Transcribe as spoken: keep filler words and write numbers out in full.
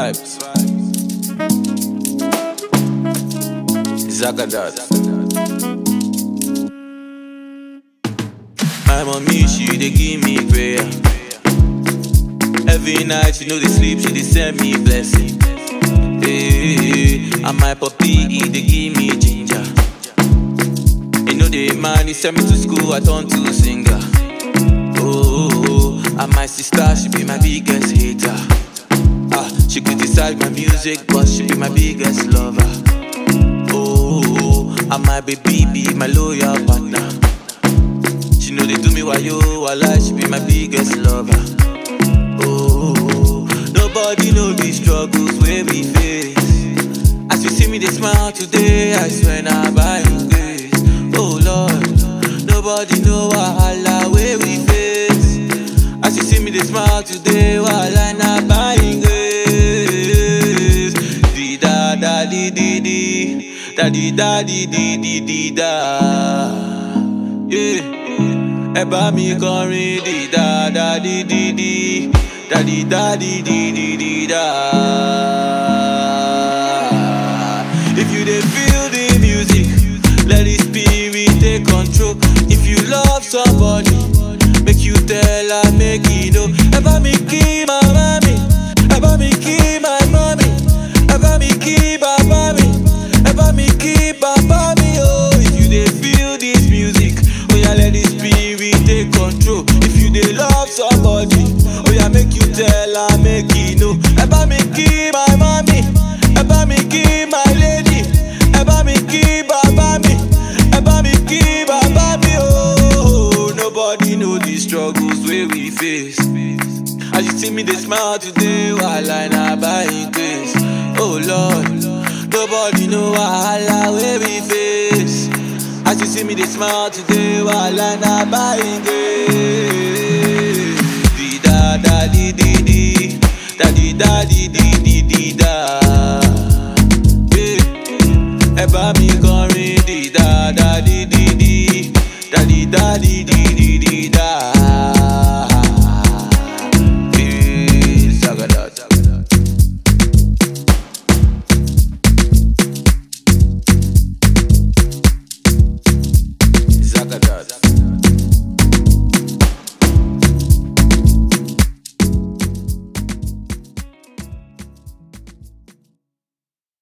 vibes. Zagadat. My mommy, she dey give me prayer. Every night she know dey sleep, she dey send me blessing. Hey, and my puppy, he dey give me ginger. You know the man, he sent me to school, I turned to singer. Oh, and my sister, she be my biggest hater. Ah, she criticize my music, but she be my biggest lover. Oh, and my baby be my loyal partner. She know they do me while you, while I, she be my biggest lover. Oh, nobody know the struggles where we face. As you see me, they smile today, I swear now by grace. Oh Lord, nobody know wahala where we face. As you see me, they smile today, while I not buying grace. Di da da di di di, da di da di di di di da. Yeah, ẹ bá mi kọrin di da da di di di, da di da di di di di da. If you dey feel the music, let the spirit take control. If you love somebody, make you tell her, make you know. Ẹ bá mi kí màmá mi, ẹ bá mi kí my mommy, ẹ bá mi kí bàbá mi, ẹ bá mi kí bàbá mi. Oh, if you dey feel this music, oh yeah, let the spirit take control. If you dey love somebody, oh yeah, make you tell her, make you know. Ẹ bá mi kí my mommy, ẹ bá mi kí my lady, ẹ bá mi kí bàbá mi, ẹ bá mi kí bàbá mi. Oh, nobody know the struggles where we face. As you see me, they smile today while I not buying grace. Oh Lord, nobody know wahala where we face. As you see me, they smile today while I not buying grace. Di da da di di di, da di da di di di di da. Yeah, ẹ bá mi kọrin di da da di di di, da di da di di di di da.